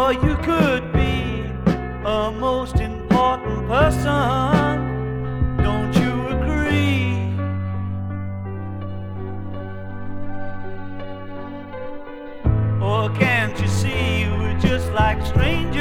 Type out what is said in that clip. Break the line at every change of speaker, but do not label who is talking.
Or you could be a most important person. Don't you agree? Or can't you see we're just like strangers?